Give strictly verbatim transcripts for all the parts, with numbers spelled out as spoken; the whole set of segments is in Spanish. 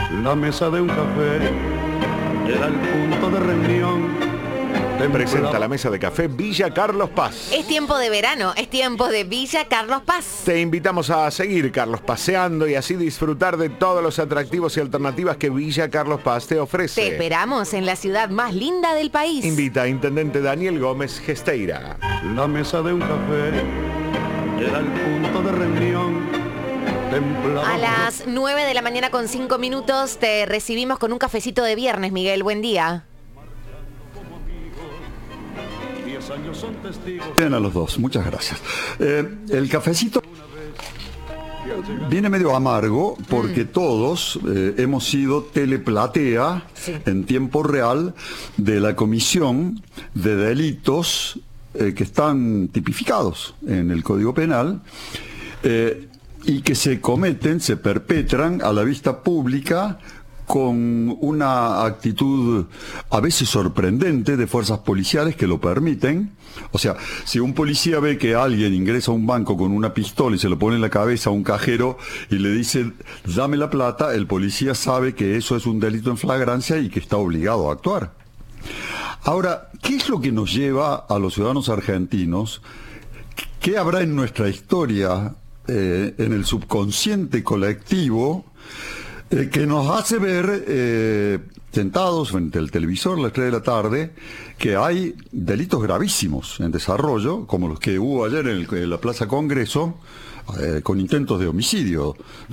La mesa de un café era el punto de reunión. Presenta la mesa de café Villa Carlos Paz. Es tiempo de verano, es tiempo de Villa Carlos Paz. Te invitamos a seguir, Carlos, paseando y así disfrutar de todos los atractivos y alternativas que Villa Carlos Paz te ofrece. Te esperamos en la ciudad más linda del país. Invita a Intendente Daniel Gómez Gesteira. La mesa de un café era el punto de reunión. A las nueve de la mañana con cinco minutos te recibimos con un cafecito de viernes, Miguel. Buen día. Bien a los dos, muchas gracias. Eh, el cafecito viene medio amargo porque mm. todos eh, hemos sido teleplatea sí. en tiempo real de la Comisión de Delitos eh, que están tipificados en el Código Penal eh, y que se cometen, se perpetran a la vista pública con una actitud a veces sorprendente de fuerzas policiales que lo permiten. O sea, si un policía ve que alguien ingresa a un banco con una pistola y se lo pone en la cabeza a un cajero y le dice, dame la plata, el policía sabe que eso es un delito en flagrancia y que está obligado a actuar. Ahora, ¿qué es lo que nos lleva a los ciudadanos argentinos? ¿Qué habrá en nuestra historia, eh, en el subconsciente colectivo, Eh, que nos hace ver, eh, sentados frente al televisor a las tres de la tarde, que hay delitos gravísimos en desarrollo, como los que hubo ayer en, el, en la Plaza Congreso, eh, con intentos de homicidio?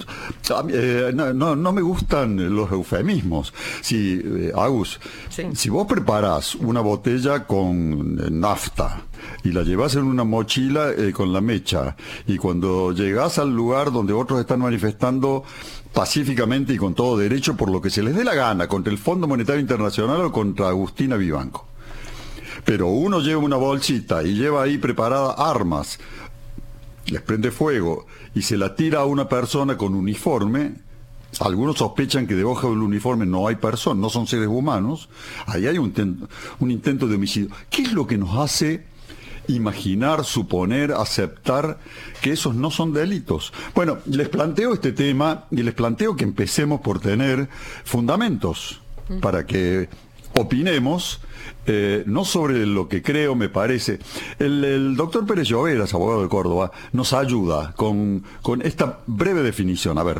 Eh, no, no, no me gustan los eufemismos. Si, eh, Agus, sí. si vos preparás una botella con nafta y la llevas en una mochila eh, con la mecha, y cuando llegás al lugar donde otros están manifestando pacíficamente y con todo derecho por lo que se les dé la gana, contra el Fondo Monetario Internacional o contra Agustina Vivanco, pero uno lleva una bolsita y lleva ahí preparada armas, les prende fuego y se la tira a una persona con uniforme, algunos sospechan que debajo del uniforme no hay personas, no son seres humanos, ahí hay un, un intento de homicidio. ¿Qué es lo que nos hace imaginar, suponer, aceptar que esos no son delitos? Bueno, les planteo este tema y les planteo que empecemos por tener fundamentos para que opinemos, eh, no sobre lo que creo, me parece. El, el doctor Pérez Lloveras, abogado de Córdoba, nos ayuda con, con esta breve definición. A ver.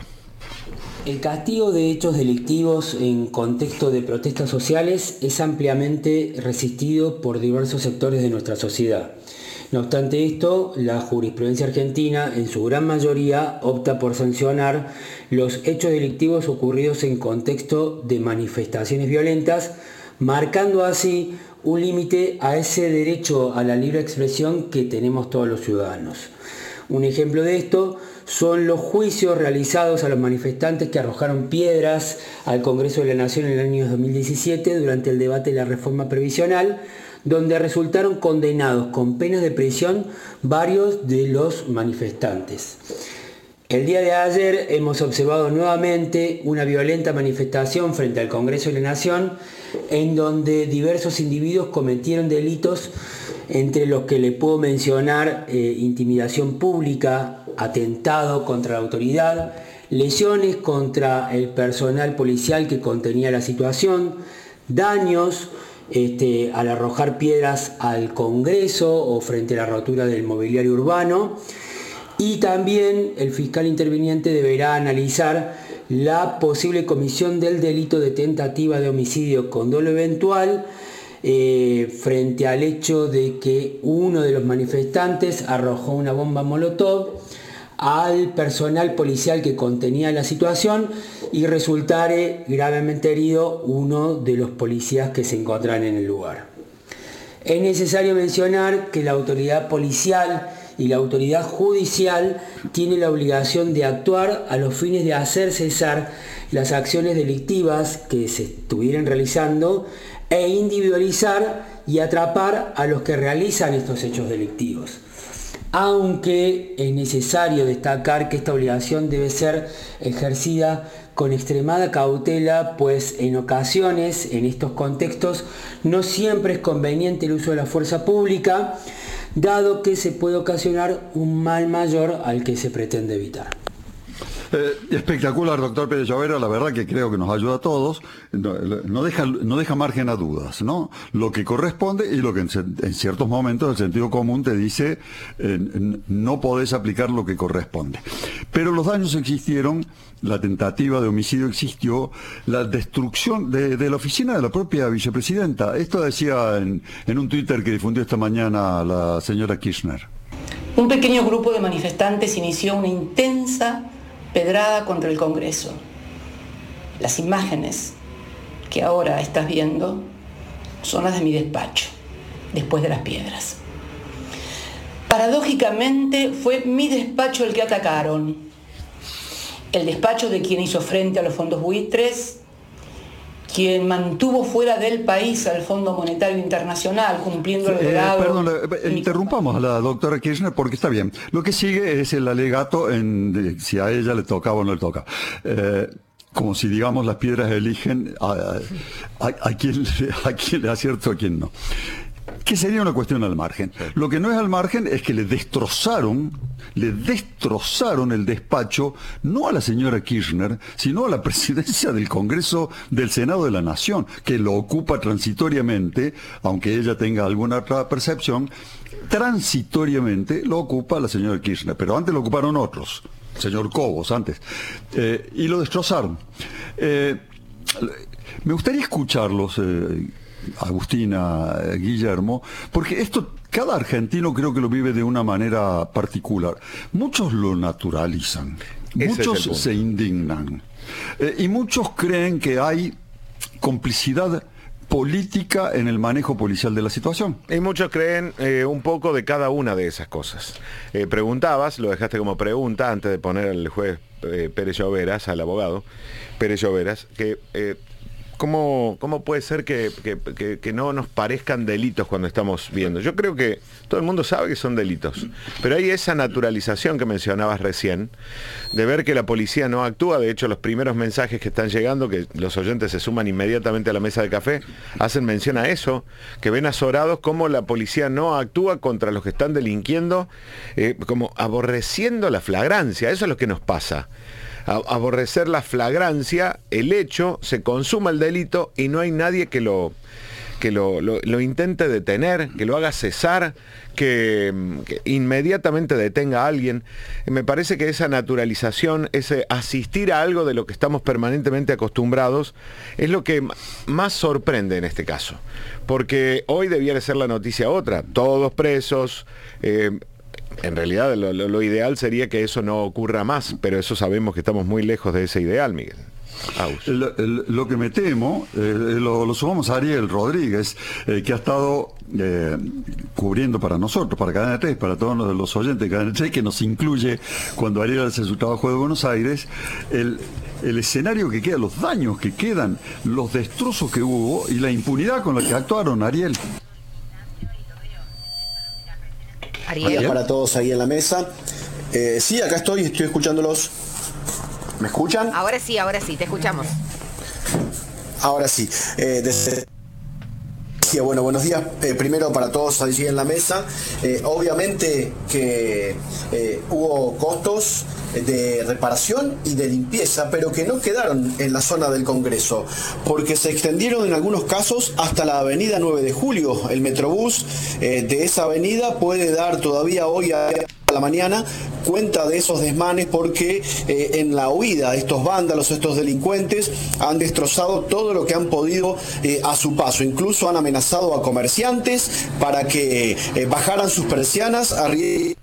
El castigo de hechos delictivos en contexto de protestas sociales es ampliamente resistido por diversos sectores de nuestra sociedad. No obstante esto, la jurisprudencia argentina, en su gran mayoría, opta por sancionar los hechos delictivos ocurridos en contexto de manifestaciones violentas, marcando así un límite a ese derecho a la libre expresión que tenemos todos los ciudadanos. Un ejemplo de esto son los juicios realizados a los manifestantes que arrojaron piedras al Congreso de la Nación en el año dos mil diecisiete durante el debate de la reforma previsional, donde resultaron condenados con penas de prisión varios de los manifestantes. El día de ayer hemos observado nuevamente una violenta manifestación frente al Congreso de la Nación, en donde diversos individuos cometieron delitos, entre los que le puedo mencionar eh, intimidación pública, atentado contra la autoridad, lesiones contra el personal policial que contenía la situación, daños este, al arrojar piedras al Congreso o frente a la rotura del mobiliario urbano. Y también el fiscal interviniente deberá analizar la posible comisión del delito de tentativa de homicidio con dolo eventual, Eh, frente al hecho de que uno de los manifestantes arrojó una bomba molotov al personal policial que contenía la situación y resultare gravemente herido uno de los policías que se encontraban en el lugar. Es necesario mencionar que la autoridad policial y la autoridad judicial tiene la obligación de actuar a los fines de hacer cesar las acciones delictivas que se estuvieran realizando e individualizar y atrapar a los que realizan estos hechos delictivos. Aunque es necesario destacar que esta obligación debe ser ejercida con extremada cautela, pues en ocasiones, en estos contextos, no siempre es conveniente el uso de la fuerza pública, dado que se puede ocasionar un mal mayor al que se pretende evitar. Eh, espectacular, doctor Pérez Llovera, la verdad que creo que nos ayuda a todos, no, no, deja, no deja margen a dudas, ¿no? Lo que corresponde y lo que en, en ciertos momentos el sentido común te dice, eh, no podés aplicar lo que corresponde. Pero los daños existieron, la tentativa de homicidio existió, la destrucción de, de la oficina de la propia vicepresidenta. Esto decía en, en un Twitter que difundió esta mañana la señora Kirchner. Un pequeño grupo de manifestantes inició una intensa pedrada contra el Congreso. Las imágenes que ahora estás viendo son las de mi despacho, después de las piedras. Paradójicamente fue mi despacho el que atacaron. El despacho de quien hizo frente a los fondos buitres, quien mantuvo fuera del país al Fondo Monetario Internacional, cumpliendo el legado... Eh, perdón, eh, interrumpamos a la doctora Kirchner porque está bien. Lo que sigue es el alegato en de, si a ella le tocaba o no le toca. Eh, como si, digamos, las piedras eligen a, a, a, quién, a quién le acierto, a quién no. Que sería una cuestión al margen. Lo que no es al margen es que le destrozaron, le destrozaron el despacho, no a la señora Kirchner, sino a la presidencia del Congreso del Senado de la Nación, que lo ocupa transitoriamente, aunque ella tenga alguna otra percepción, transitoriamente lo ocupa la señora Kirchner, pero antes lo ocuparon otros, señor Cobos antes, eh, y lo destrozaron. Eh, me gustaría escucharlos, eh, Agustina, eh, Guillermo, porque esto cada argentino creo que lo vive de una manera particular. Muchos lo naturalizan, Ese muchos es el se indignan, eh, y muchos creen que hay complicidad política en el manejo policial de la situación. Y muchos creen eh, un poco de cada una de esas cosas. Eh, preguntabas, lo dejaste como pregunta antes de poner al juez eh, Pérez Lloveras, al abogado Pérez Lloveras, que eh, ¿cómo, cómo puede ser que, que, que, que no nos parezcan delitos cuando estamos viendo? Yo creo que todo el mundo sabe que son delitos, pero hay esa naturalización que mencionabas recién, de ver que la policía no actúa. De hecho, los primeros mensajes que están llegando, que los oyentes se suman inmediatamente a la mesa de café, hacen mención a eso, que ven azorados cómo la policía no actúa contra los que están delinquiendo, eh, como aborreciendo la flagrancia. Eso es lo que nos pasa. Aborrecer la flagrancia, el hecho, se consuma el delito y no hay nadie que lo, que lo, lo, lo intente detener, que lo haga cesar, que, que inmediatamente detenga a alguien. Me parece que esa naturalización, ese asistir a algo de lo que estamos permanentemente acostumbrados, es lo que más sorprende en este caso. Porque hoy debiera ser la noticia otra, todos presos. eh, En realidad lo, lo, lo ideal sería que eso no ocurra más, pero eso sabemos que estamos muy lejos de ese ideal, Miguel. El, el, lo que me temo, eh, lo, lo sumamos a Ariel Rodríguez, eh, que ha estado eh, cubriendo para nosotros, para Cadena tres, para todos los oyentes de Cadena tres, que nos incluye cuando Ariel hace su trabajo de Buenos Aires, el, el escenario que queda, los daños que quedan, los destrozos que hubo y la impunidad con la que actuaron, Ariel. Ariel. Para todos ahí en la mesa. Eh, sí, acá estoy, estoy escuchándolos. ¿Me escuchan? Ahora sí, ahora sí, te escuchamos. Ahora sí. Eh, desde... Sí, bueno, buenos días. Eh, primero para todos allí en la mesa. Eh, obviamente que eh, hubo costos de reparación y de limpieza, pero que no quedaron en la zona del Congreso, porque se extendieron en algunos casos hasta la avenida nueve de julio. El Metrobús eh, de esa avenida puede dar todavía hoy a la mañana cuenta de esos desmanes, porque eh, en la huida estos vándalos, estos delincuentes han destrozado todo lo que han podido eh, a su paso. Incluso han amenazado a comerciantes para que eh, bajaran sus persianas a riesgo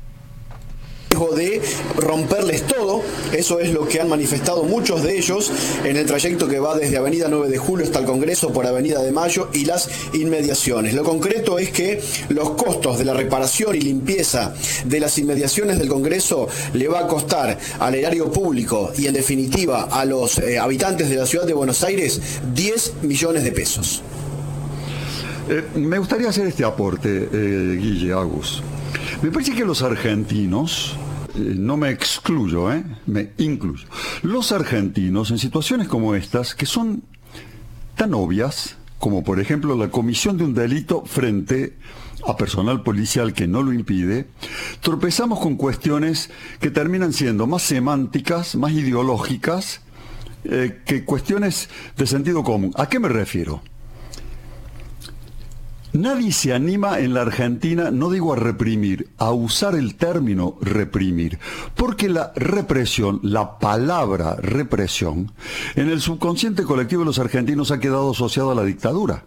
de romperles todo. Eso es lo que han manifestado muchos de ellos en el trayecto que va desde avenida nueve de julio hasta el Congreso por avenida de Mayo y las inmediaciones. Lo concreto es que los costos de la reparación y limpieza de las inmediaciones del Congreso le va a costar al erario público y en definitiva a los eh, habitantes de la ciudad de Buenos Aires diez millones de pesos. Eh, me gustaría hacer este aporte, eh, Guille, Agus. Me parece que los argentinos, eh, no me excluyo, eh, me incluyo, los argentinos en situaciones como estas, que son tan obvias, como por ejemplo la comisión de un delito frente a personal policial que no lo impide, tropezamos con cuestiones que terminan siendo más semánticas, más ideológicas, eh, que cuestiones de sentido común. ¿A qué me refiero? Nadie se anima en la Argentina, no digo a reprimir, a usar el término reprimir, porque la represión, la palabra represión, en el subconsciente colectivo de los argentinos ha quedado asociado a la dictadura,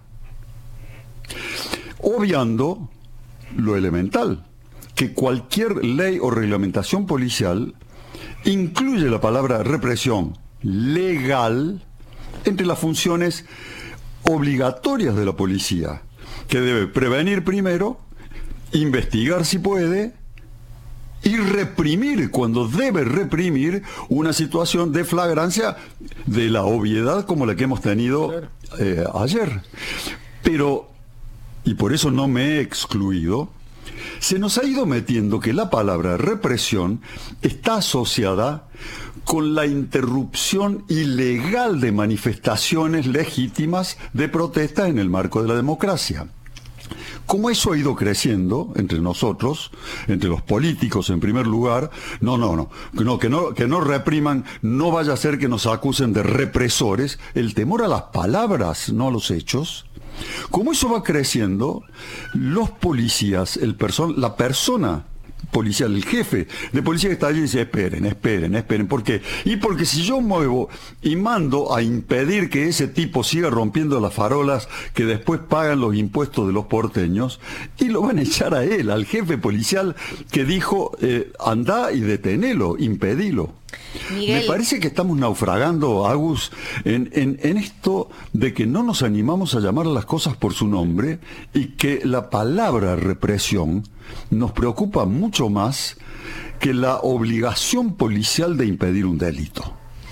obviando lo elemental, que cualquier ley o reglamentación policial incluye la palabra represión legal entre las funciones obligatorias de la policía, que debe prevenir primero, investigar si puede y reprimir cuando debe reprimir una situación de flagrancia de la obviedad como la que hemos tenido eh, ayer. Pero, y por eso no me he excluido, se nos ha ido metiendo que la palabra represión está asociada con la interrupción ilegal de manifestaciones legítimas de protesta en el marco de la democracia. Como eso ha ido creciendo entre nosotros, entre los políticos en primer lugar, no, no, no, no, que no, que no repriman, no vaya a ser que nos acusen de represores, el temor a las palabras, no a los hechos. Como eso va creciendo, los policías, el person, la persona policial, el jefe de policía que está allí dice, esperen, esperen, esperen. ¿Por qué? Y porque si yo muevo y mando a impedir que ese tipo siga rompiendo las farolas que después pagan los impuestos de los porteños, y lo van a echar a él, al jefe policial que dijo, eh, andá y detenelo, impedilo. Miguel. Me parece que estamos naufragando, Agus, en, en, en esto de que no nos animamos a llamar a las cosas por su nombre y que la palabra represión nos preocupa mucho más que la obligación policial de impedir un delito.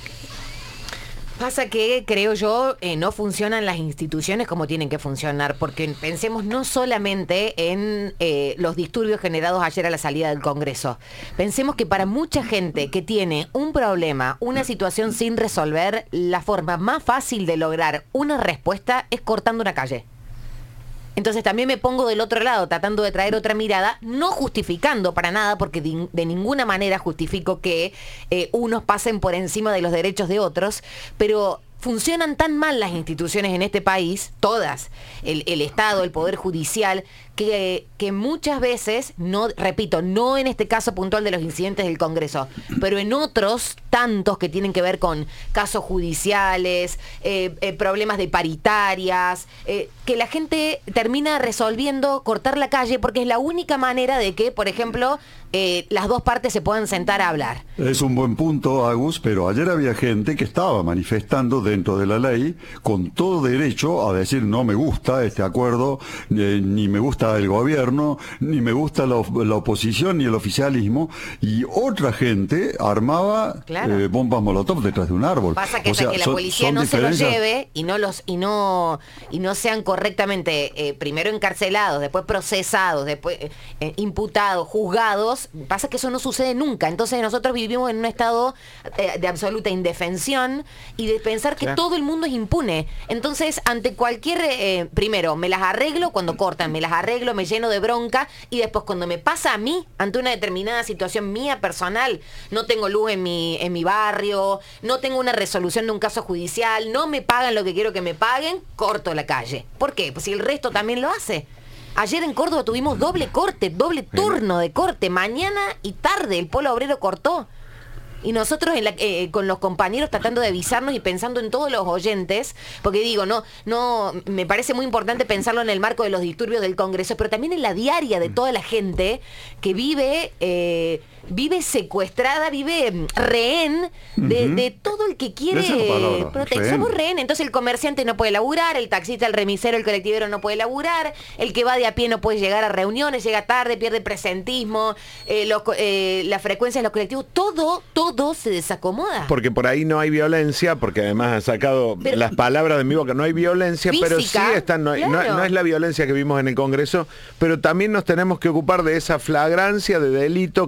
Pasa que, creo yo, eh, no funcionan las instituciones como tienen que funcionar, porque pensemos no solamente en eh, los disturbios generados ayer a la salida del Congreso. Pensemos que para mucha gente que tiene un problema, una situación sin resolver, la forma más fácil de lograr una respuesta es cortando una calle. Entonces también me pongo del otro lado, tratando de traer otra mirada, no justificando para nada, porque de, de ninguna manera justifico que eh, unos pasen por encima de los derechos de otros, pero funcionan tan mal las instituciones en este país, todas, el, el Estado, el Poder Judicial, que, que muchas veces, no, repito, no en este caso puntual de los incidentes del Congreso, pero en otros tantos que tienen que ver con casos judiciales, eh, eh, problemas de paritarias, eh, que la gente termina resolviendo cortar la calle porque es la única manera de que, por ejemplo, eh, las dos partes se puedan sentar a hablar. Es un buen punto, Agus, pero ayer había gente que estaba manifestando dentro de la ley con todo derecho a decir no me gusta este acuerdo, eh, ni me gusta el gobierno, ni me gusta la, la oposición ni el oficialismo, y otra gente armaba claro. eh, bombas molotov detrás de un árbol. Pasa que o hasta sea, que la son, policía son no diferencias... se los lleve y no los y no y no sean correctamente eh, primero encarcelados, después procesados, después eh, imputados, juzgados, pasa que eso no sucede nunca. Entonces nosotros vivimos en un estado eh, de absoluta indefensión y de pensar que claro. todo el mundo es impune. Entonces, ante cualquier eh, primero me las arreglo cuando cortan, me las arreglo, me lleno de bronca, y después cuando me pasa a mí, ante una determinada situación mía personal, no tengo luz en mi, en mi barrio, no tengo una resolución de un caso judicial, no me pagan lo que quiero que me paguen, corto la calle. ¿Por qué? Pues si el resto también lo hace. Ayer en Córdoba tuvimos doble corte, doble turno de corte, mañana y tarde, el Polo Obrero cortó. Y nosotros en la, eh, con los compañeros tratando de avisarnos y pensando en todos los oyentes, porque digo, no, no, me parece muy importante pensarlo en el marco de los disturbios del Congreso, pero también en la diaria de toda la gente que vive, eh, vive secuestrada, vive rehén de, uh-huh. de todo el que quiere proteger. Somos rehén, entonces el comerciante no puede laburar, el taxista, el remisero, el colectivero no puede laburar, el que va de a pie no puede llegar a reuniones, llega tarde, pierde presentismo, eh, los, eh, la frecuencia de los colectivos, todo, todo todo se desacomoda. Porque por ahí no hay violencia, porque además han sacado pero, las palabras de mi boca, no hay violencia, física, pero sí están, no, claro. no, no es la violencia que vimos en el Congreso, pero también nos tenemos que ocupar de esa flagrancia de delito que es corrupción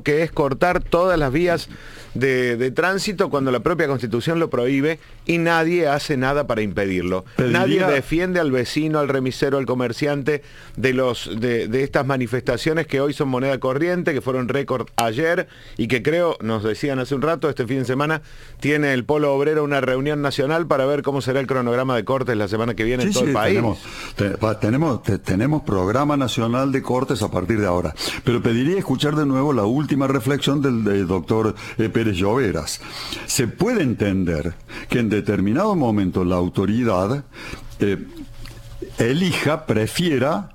cortar todas las vías de, de tránsito cuando la propia Constitución lo prohíbe y nadie hace nada para impedirlo. Pediría... Nadie defiende al vecino, al remisero, al comerciante de, los, de, de estas manifestaciones que hoy son moneda corriente, que fueron récord ayer y que creo, nos decían hace un rato, este fin de semana tiene el Polo Obrero una reunión nacional para ver cómo será el cronograma de cortes la semana que viene sí, en todo sí, el país. Tenemos, te, pa, tenemos, te, tenemos programa nacional de cortes a partir de ahora. Pero pediría escuchar de nuevo la última reflexión del, del doctor eh, Pérez Lloveras. Se puede entender que en determinado momento la autoridad eh, elija, prefiera,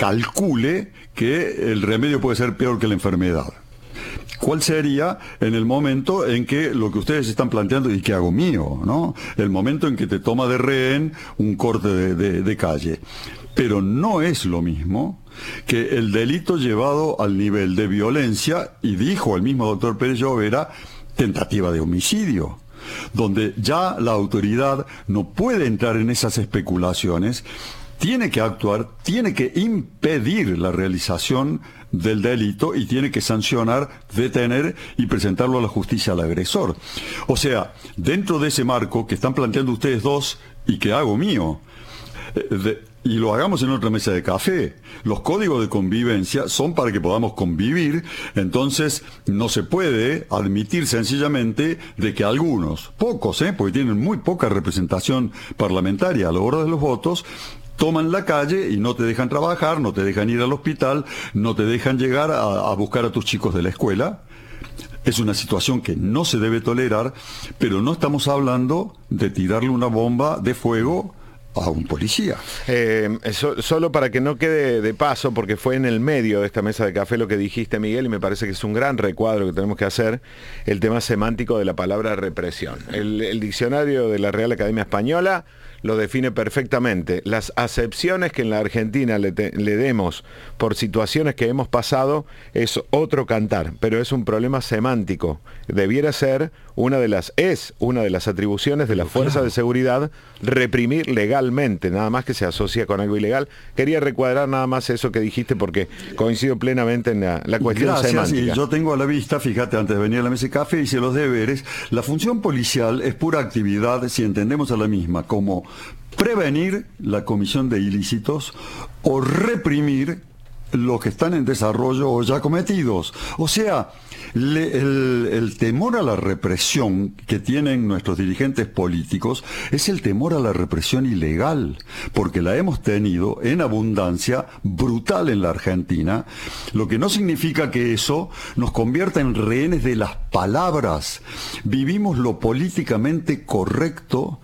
calcule que el remedio puede ser peor que la enfermedad. ¿Cuál sería en el momento en que lo que ustedes están planteando, y que hago mío, ¿no? El momento en que te toma de rehén un corte de, de, de calle. Pero no es lo mismo que el delito llevado al nivel de violencia, y dijo el mismo doctor Pérez Llovera, tentativa de homicidio, donde ya la autoridad no puede entrar en esas especulaciones, tiene que actuar, tiene que impedir la realización del delito y tiene que sancionar, detener y presentarlo a la justicia al agresor. O sea, dentro de ese marco que están planteando ustedes dos y que hago mío, eh, de, y lo hagamos en otra mesa de café. Los códigos de convivencia son para que podamos convivir, entonces no se puede admitir sencillamente de que algunos, pocos, ¿eh? porque tienen muy poca representación parlamentaria a la hora de los votos, toman la calle y no te dejan trabajar, no te dejan ir al hospital, no te dejan llegar a, a buscar a tus chicos de la escuela. Es una situación que no se debe tolerar, pero no estamos hablando de tirarle una bomba de fuego a un policía. Eh, so, solo para que no quede de paso, porque fue en el medio de esta mesa de café lo que dijiste, Miguel, y me parece que es un gran recuadro que tenemos que hacer, el tema semántico de la palabra represión. El, el diccionario de la Real Academia Española lo define perfectamente. Las acepciones que en la Argentina le, te, le demos por situaciones que hemos pasado es otro cantar, pero es un problema semántico. Debiera ser una de las, es una de las atribuciones de la fuerza de seguridad reprimir legalmente, nada más que se asocia con algo ilegal. Quería recuadrar nada más eso que dijiste porque coincido plenamente en la, la cuestión Gracias, semántica. Y yo tengo a la vista, fíjate, antes de venir a la mesa de café, hice los deberes. La función policial es pura actividad, si entendemos a la misma, como prevenir la comisión de ilícitos o reprimir los que están en desarrollo o ya cometidos. O sea, le, el, el temor a la represión que tienen nuestros dirigentes políticos es el temor a la represión ilegal, porque la hemos tenido en abundancia brutal en la Argentina, lo que no significa que eso nos convierta en rehenes de las palabras. Vivimos lo políticamente correcto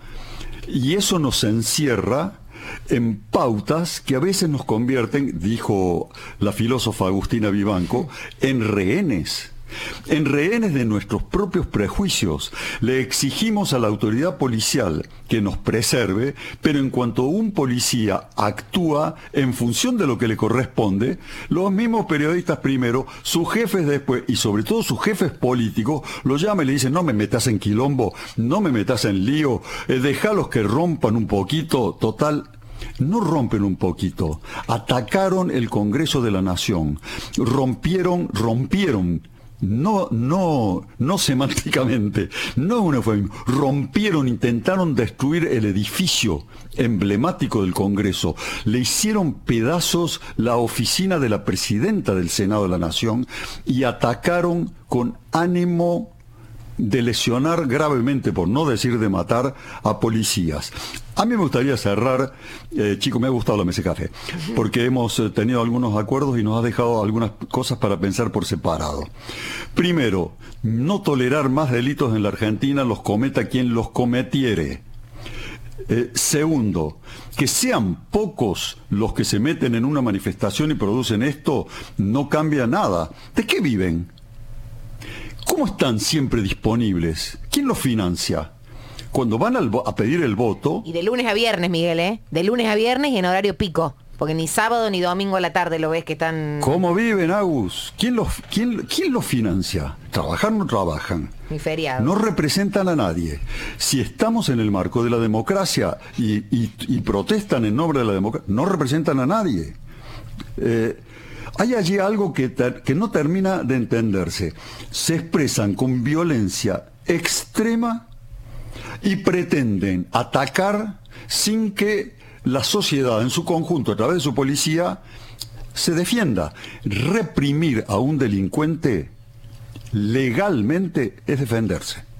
y eso nos encierra en pautas que a veces nos convierten, dijo la filósofa Agustina Vivanco, en rehenes. En rehenes de nuestros propios prejuicios. Le exigimos a la autoridad policial que nos preserve, pero en cuanto un policía actúa en función de lo que le corresponde, los mismos periodistas primero, sus jefes después, y sobre todo sus jefes políticos, lo llaman y le dicen: no me metas en quilombo, no me metas en lío, eh, dejalos que rompan un poquito, total. No rompen un poquito, atacaron el Congreso de la Nación, rompieron, rompieron, no, no, no semánticamente, no una eufemismo, rompieron, intentaron destruir el edificio emblemático del Congreso, le hicieron pedazos la oficina de la presidenta del Senado de la Nación y atacaron con ánimo de lesionar gravemente, por no decir de matar, a policías. A mí me gustaría cerrar, eh, chico, me ha gustado la mesa de café, porque hemos eh, tenido algunos acuerdos y nos ha dejado algunas cosas para pensar por separado. Primero, no tolerar más delitos en la Argentina, los cometa quien los cometiere. Eh, segundo, que sean pocos los que se meten en una manifestación y producen esto, no cambia nada. ¿De qué viven? ¿Cómo están siempre disponibles? ¿Quién los financia? Cuando van al, a pedir el voto... Y de lunes a viernes, Miguel, ¿eh? De lunes a viernes y en horario pico. Porque ni sábado ni domingo a la tarde lo ves que están... ¿Cómo viven, Agus? ¿Quién los, quién, quién los financia? ¿Trabajar no trabajan? Ni feriado. No representan a nadie. Si estamos en el marco de la democracia y, y, y protestan en nombre de la democracia, no representan a nadie. Eh, Hay allí algo que, ter, que no termina de entenderse. Se expresan con violencia extrema y pretenden atacar sin que la sociedad en su conjunto, a través de su policía, se defienda. Reprimir a un delincuente legalmente es defenderse.